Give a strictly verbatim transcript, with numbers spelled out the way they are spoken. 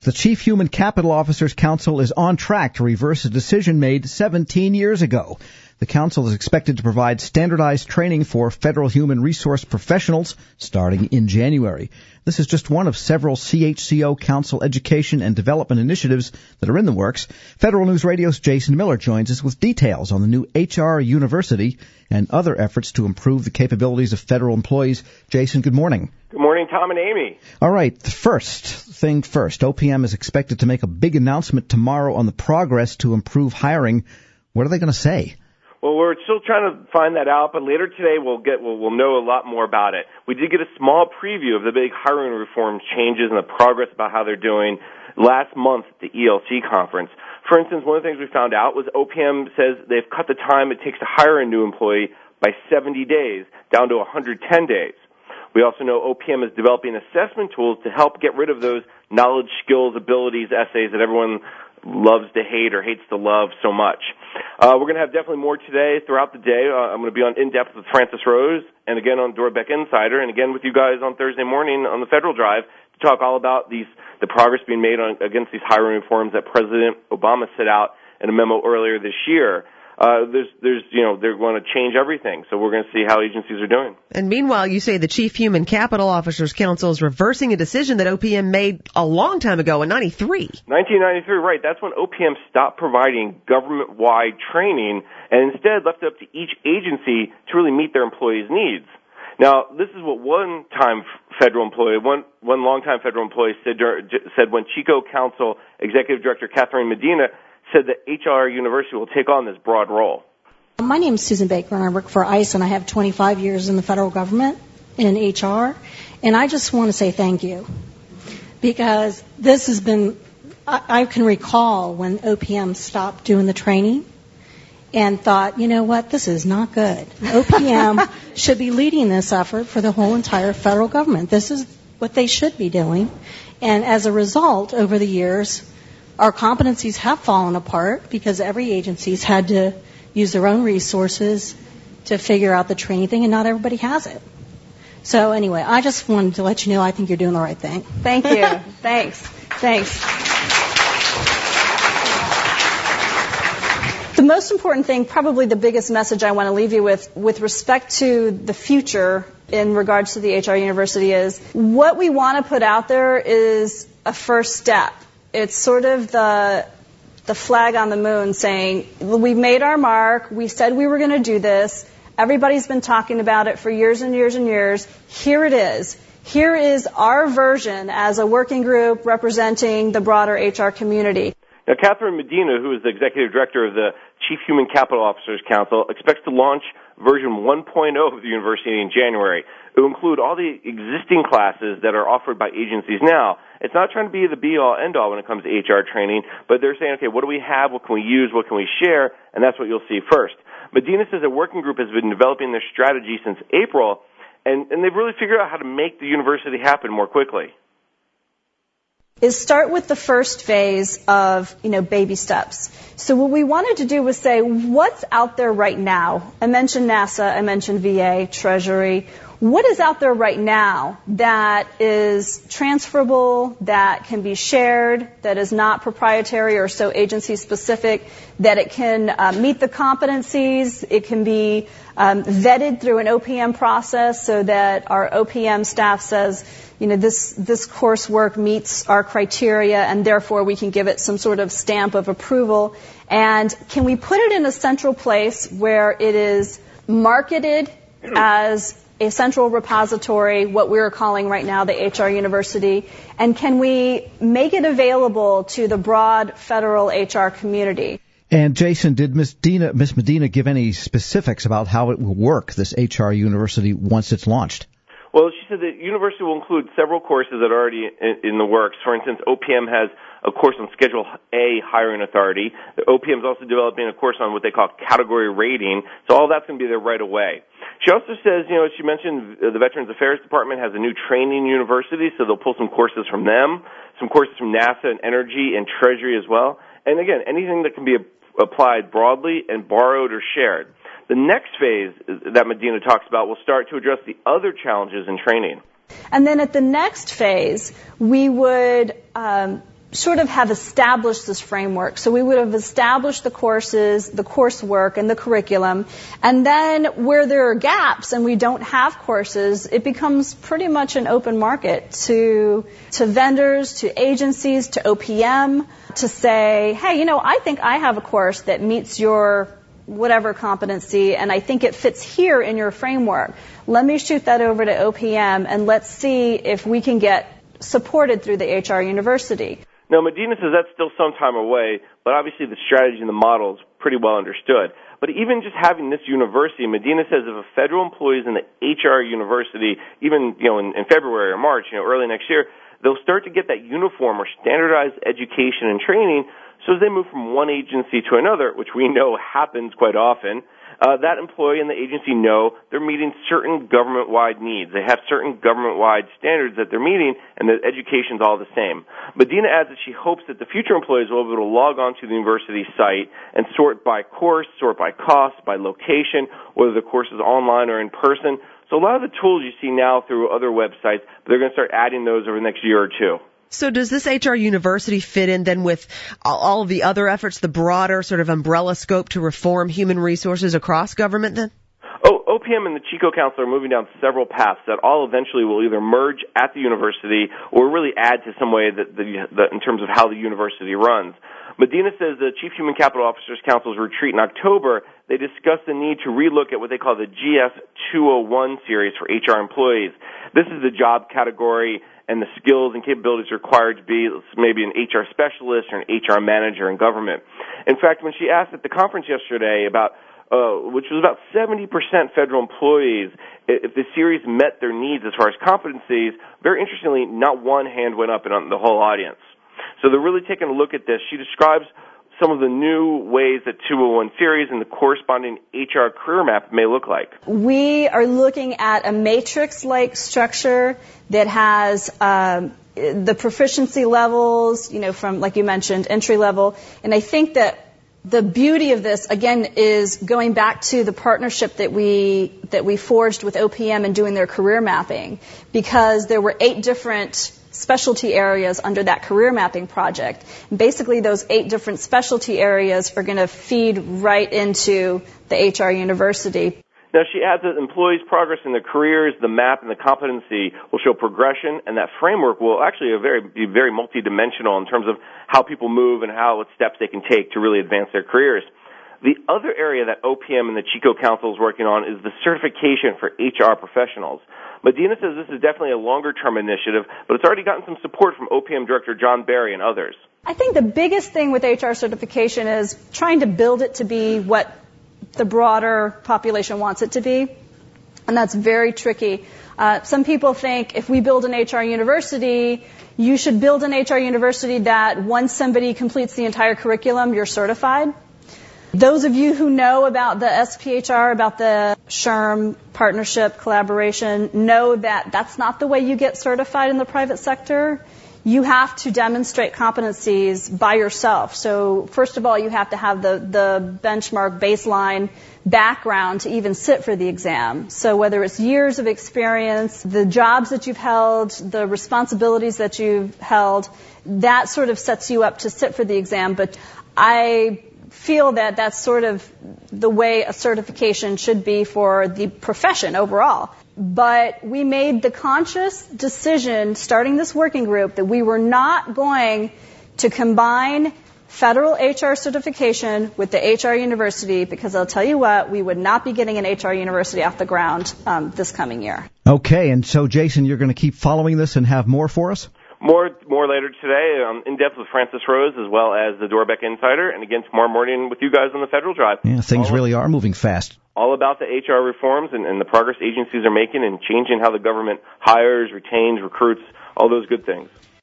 The Chief Human Capital Officers Council is on track to reverse a decision made seventeen years ago. The council is expected to provide standardized training for federal human resource professionals starting in January. This is just one of several C H C O Council education and development initiatives that are in the works. Federal News Radio's Jason Miller joins us with details on the new H R University and other efforts to improve the capabilities of federal employees. Jason, good morning. Good morning, Tom and Amy. All right, the first thing first, O P M is expected to make a big announcement tomorrow on the progress to improve hiring. What are they going to say? Well, we're still trying to find that out, but later today we'll get we'll, we'll know a lot more about it. We did get a small preview of the big hiring reform changes and the progress about how they're doing last month at the E L C conference. For instance, one of the things we found out was O P M says they've cut the time it takes to hire a new employee by seventy days down to one hundred ten days. We also know O P M is developing assessment tools to help get rid of those knowledge, skills, abilities essays that everyone loves to hate or hates to love so much. Uh, we're going to have definitely more today throughout the day. Uh, I'm going to be on In-Depth with Francis Rose and again on Dorbeck Insider and again with you guys on Thursday morning on the Federal Drive to talk all about these the progress being made on, against these hiring reforms that President Obama set out in a memo earlier this year. Uh, there's, there's, you know, they're going to change everything. So we're going to see how agencies are doing. And meanwhile, you say the Chief Human Capital Officers Council is reversing a decision that O P M made a long time ago in ninety-three. nineteen ninety-three, right. That's when O P M stopped providing government-wide training and instead left it up to each agency to really meet their employees' needs. Now, this is what one time federal employee, one, one long-time federal employee said, said when Chico Council Executive Director Catherine Medina said that H R University will take on this broad role. My name is Susan Baker, and I work for ICE, and I have twenty-five years in the federal government in H R. And I just want to say thank you, because this has been, I, I can recall when O P M stopped doing the training and thought, you know what, this is not good. O P M should be leading this effort for the whole entire federal government. This is what they should be doing. And as a result, over the years, our competencies have fallen apart because every agency's had to use their own resources to figure out the training thing, and not everybody has it. So anyway, I just wanted to let you know I think you're doing the right thing. Thank you. Thanks. Thanks. The most important thing, probably the biggest message I want to leave you with, with respect to the future in regards to the H R University is what we want to put out there is a first step. It's sort of the the flag on the moon saying, we've made our mark, we said we were going to do this, everybody's been talking about it for years and years and years, here it is. Here is our version as a working group representing the broader H R community. Now, Catherine Medina, who is the Executive Director of the Chief Human Capital Officers Council, expects to launch version one point oh of the university in January. It will include all the existing classes that are offered by agencies now. It's not trying to be the be-all, end-all when it comes to H R training, but they're saying, okay, what do we have, what can we use, what can we share, and that's what you'll see first. Medina says a working group has been developing their strategy since April, and, and they've really figured out how to make the university happen more quickly. Is start with the first phase of, you know, baby steps. So what we wanted to do was say, what's out there right now? I mentioned NASA, I mentioned V A, Treasury. What is out there right now that is transferable, that can be shared, that is not proprietary or so agency specific, that it can uh, meet the competencies, it can be um, vetted through an O P M process so that our O P M staff says, you know, this, this coursework meets our criteria and therefore we can give it some sort of stamp of approval. And can we put it in a central place where it is marketed as a central repository, what we're calling right now the H R University, and can we make it available to the broad federal H R community? And Jason, did Miz Medina, Miz Medina give any specifics about how it will work, this H R University, once it's launched? Well, she said the university will include several courses that are already in, in the works. For instance, O P M has a course on Schedule A hiring authority. The O P M is also developing a course on what they call category rating. So all that's going to be there right away. She also says, you know, she mentioned the Veterans Affairs Department has a new training university, so they'll pull some courses from them, some courses from NASA and Energy and Treasury as well. And again, anything that can be applied broadly and borrowed or shared. The next phase that Medina talks about will start to address the other challenges in training. And then at the next phase, we would um, sort of have established this framework. So we would have established the courses, the coursework, and the curriculum. And then where there are gaps and we don't have courses, it becomes pretty much an open market to to vendors, to agencies, to O P M, to say, hey, you know, I think I have a course that meets your whatever competency, and I think it fits here in your framework. Let me shoot that over to O P M, and let's see if we can get supported through the H R University. Now, Medina says that's still some time away, but obviously the strategy and the model is pretty well understood. But even just having this university, Medina says if a federal employee is in the H R University, even you know in, in February or March, you know early next year, they'll start to get that uniform or standardized education and training. So as they move from one agency to another, which we know happens quite often, uh, that employee and the agency know they're meeting certain government-wide needs. They have certain government-wide standards that they're meeting, and the education's all the same. Medina adds that she hopes that the future employees will be able to log on to the university site and sort by course, sort by cost, by location, whether the course is online or in person. So a lot of the tools you see now through other websites, they're going to start adding those over the next year or two. So does this H R University fit in then with all of the other efforts, the broader sort of umbrella scope to reform human resources across government then? Oh, O P M and the Chico Council are moving down several paths that all eventually will either merge at the university or really add to some way that the, the, in terms of how the university runs. Medina says the Chief Human Capital Officers Council's retreat in October, they discussed the need to relook at what they call the G S two oh one series for H R employees. This is the job category and the skills and capabilities required to be maybe an H R specialist or an H R manager in government. In fact, when she asked at the conference yesterday about, uh, which was about seventy percent federal employees, if the series met their needs as far as competencies, very interestingly, not one hand went up in the whole audience. So they're really taking a look at this. She describes some of the new ways that two oh one series and the corresponding H R career map may look like. We are looking at a matrix-like structure that has um, the proficiency levels, you know, from, like you mentioned, entry level. And I think that the beauty of this, again, is going back to the partnership that we that we forged with O P M in doing their career mapping, because there were eight different specialty areas under that career mapping project. And basically, those eight different specialty areas are going to feed right into the H R University. Now, she adds that employees' progress in their careers, the map, and the competency will show progression, and that framework will actually a very, be very multidimensional in terms of how people move and how what steps they can take to really advance their careers. The other area that O P M and the Chico Council is working on is the certification for H R professionals. Medina says this is definitely a longer-term initiative, but it's already gotten some support from O P M Director John Barry and others. I think the biggest thing with H R certification is trying to build it to be what the broader population wants it to be, and that's very tricky. Uh, some people think if we build an H R university, you should build an H R university that once somebody completes the entire curriculum, you're certified. Those of you who know about the S P H R, about the S H R M partnership collaboration, know that that's not the way you get certified in the private sector. You have to demonstrate competencies by yourself. So first of all, you have to have the, the benchmark baseline background to even sit for the exam. So whether it's years of experience, the jobs that you've held, the responsibilities that you've held, that sort of sets you up to sit for the exam. But I feel that that's sort of the way a certification should be for the profession overall. But we made the conscious decision, starting this working group, that we were not going to combine federal H R certification with the H R university, because I'll tell you what, we would not be getting an H R university off the ground um, this coming year. Okay, and so, Jason, you're going to keep following this and have more for us? More more later today, um, in depth with Francis Rose, as well as the Dorbeck Insider, and again tomorrow morning with you guys on the Federal Drive. Yeah, things all really are moving fast. All about the H R reforms and, and the progress agencies are making and changing how the government hires, retains, recruits, all those good things.